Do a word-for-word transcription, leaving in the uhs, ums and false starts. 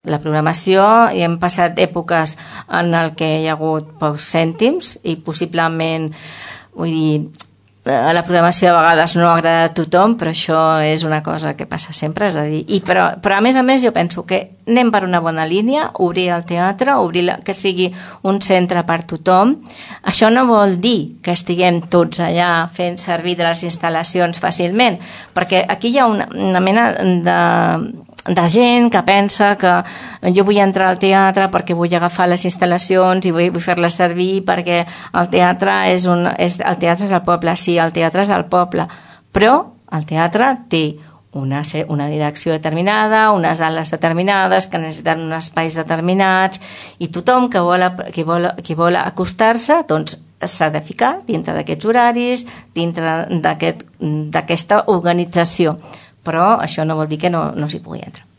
La programació, i hem passat èpoques en el que hi ha hagut pocs cèntims i possiblement, vull dir, la programació a vegades no agrada a tothom, però això és una cosa que passa sempre, és a dir, i però, però a més a més jo penso que anem per una bona línia, obrir el teatre, obrir la, que sigui un centre per tothom. Això no vol dir que estiguem tots allà fent servir de les instal·lacions fàcilment, perquè aquí hi ha una, una mena de de gent que pensa que jo vull entrar al teatre perquè vull agafar les instal·lacions i vull, vull fer-les servir perquè el teatre és, un, és, el teatre és el poble. Sí, el teatre és el poble, però el teatre té una, una direcció determinada, unes ales determinades que necessiten uns espais determinats, i tothom que vol, que vol, que vol acostar-se doncs s'ha de ficar dintre d'aquests horaris, dintre d'aquesta aquest, organització. Però això no vol dir que no, no s'hi pugui entrar.